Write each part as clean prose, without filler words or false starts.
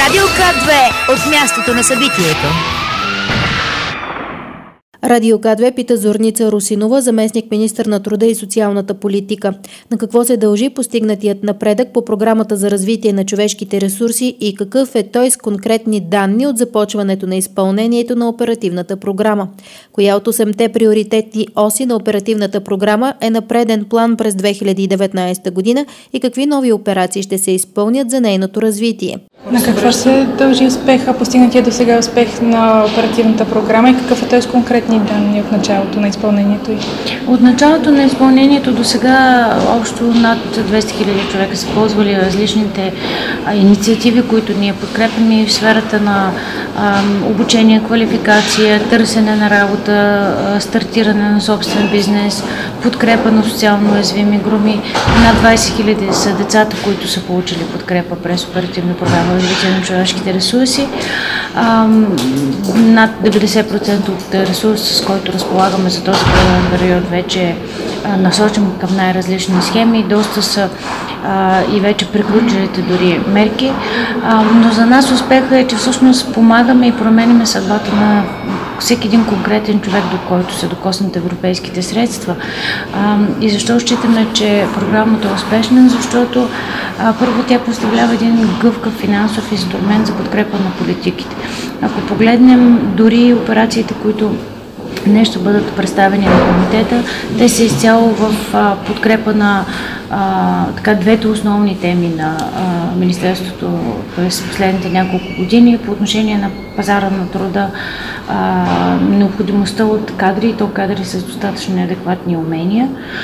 Радио К2 от мястото на събитието. Радио К2 пита Зорница Русинова, заместник-министър на труда и социалната политика. На какво се дължи постигнатият напредък по програмата за развитие на човешките ресурси и какъв е той с конкретни данни от започването на изпълнението на оперативната програма? Коя от 8-те приоритетни оси на оперативната програма е на преден план през 2019 година и какви нови операции ще се изпълнят за нейното развитие? На какво се дължи успеха, постигнатия до сега успех на оперативната програма и какъв е той с конкретни данни от началото на изпълнението й? От началото на изпълнението до сега общо над 200 000 човека са ползвали различните инициативи, които ние подкрепяме в сферата на обучение, квалификация, търсене на работа, стартиране на собствен бизнес, подкрепа на социално уязвими групи. Над 20 000 са децата, които са получили подкрепа през оперативна програма за развитие на човешките ресурси. Над 90% от ресурса, с който разполагаме за този период, вече е насочен към най-различни схеми. Доста са и вече приключилите дори мерки. Но за нас успеха е, че всъщност помагаме и променяме съдбата на всеки един конкретен човек, до който се докоснат европейските средства. И защо считаме, че програмата е успешна? Защото първо тя представлява един гъвкав финансов инструмент за подкрепа на политиките. Ако погледнем дори операциите, които днес ще бъдат представени на комитета, те са изцяло в подкрепа на двете основни теми на Министерството през последните няколко години по отношение на пазара на труда, необходимостта от кадри, и то кадри с достатъчно неадекватни умения.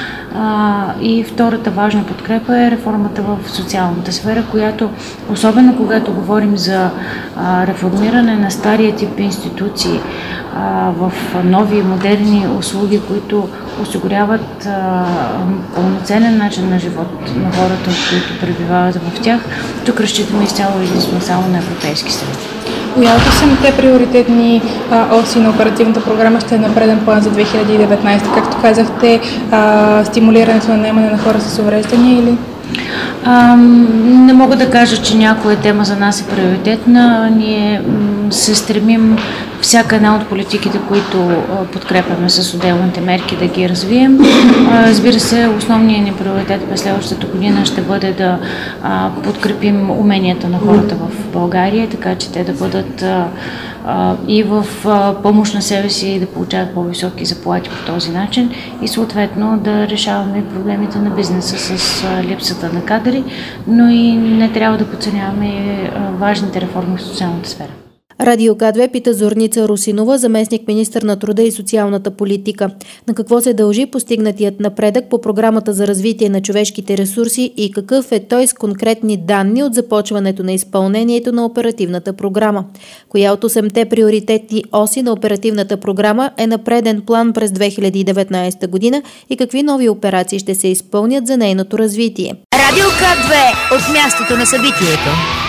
И втората важна подкрепа е реформата в социалната сфера, която, особено когато говорим за реформиране на стария тип институции в нови модерни услуги, които осигуряват пълноценен начин на живот на хората, които пребивават в тях, тук разчитаме изцяло единствено само на европейски средства. Коя от 8-те приоритетни оси на оперативната програма ще е на преден план за 2019? Както казахте, стимулирането на наемане на хора с увреждания или? Не мога да кажа, че някоя тема за нас е приоритетна. Ние се стремим всяка една от политиките, които подкрепяме с отделните мерки, да ги развием. Разбира се, основният ни приоритет през следващата година ще бъде да подкрепим уменията на хората в България, така че те да бъдат и в помощ на себе си и да получават по-високи заплати по този начин и съответно да решаваме проблемите на бизнеса с липсата на кадри, но и не трябва да подценяваме важните реформи в социалната сфера. Радио К2 пита Зорница Русинова, заместник-министър на труда и социалната политика. На какво се дължи постигнатият напредък по програмата за развитие на човешките ресурси и какъв е той с конкретни данни от започването на изпълнението на оперативната програма? Коя от 8-те приоритетни оси на оперативната програма е на преден план през 2019 година и какви нови операции ще се изпълнят за нейното развитие? Радио К2 от мястото на събитието.